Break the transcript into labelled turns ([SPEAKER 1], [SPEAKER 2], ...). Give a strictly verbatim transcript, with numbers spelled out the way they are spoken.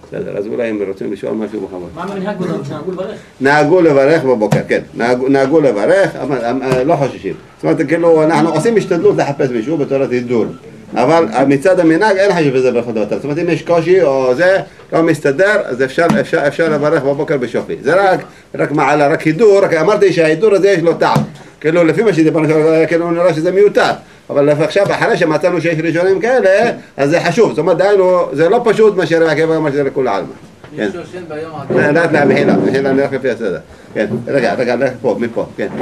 [SPEAKER 1] בסדר, אז אולי הם רוצים לשאול משהו בכבוד.
[SPEAKER 2] מה המנהג בזה? שנהגו לברך?
[SPEAKER 1] נהגו לברך בבוקר, כן. נהגו, נהגו לברך, אבל לא חוששים. זאת אומרת, כאילו, אנחנו עושים השתדלות לחפש מישהו בתורת הידור. אבל מצד המנהג אין חשוב בזה ברכות בבוקר. זאת אומרת, אם יש קושי או זה, לא מסתדר, אז אפשר, אפשר, אפשר לברך בבוקר בשופי. זה רק, רק מעלה, רק הידור, רק אמרתי שההידור הזה יש לו טעם. כאילו, לפי מה שדיברנו, כאילו, נראה שזה מיותר. אבל עכשיו, אחרי שמצאנו שיש ראשונים כאלה, אז זה חשוב. זאת אומרת, דיינו, זה לא פשוט מה שרבי עקיבא אמר שזה לכול העלמא.
[SPEAKER 2] יש שושן ביום האדום.
[SPEAKER 1] לאט לאט, מחילה, מחילה, נלך לפי הסדר. כן, רגע, רגע, פה, מפה, כן.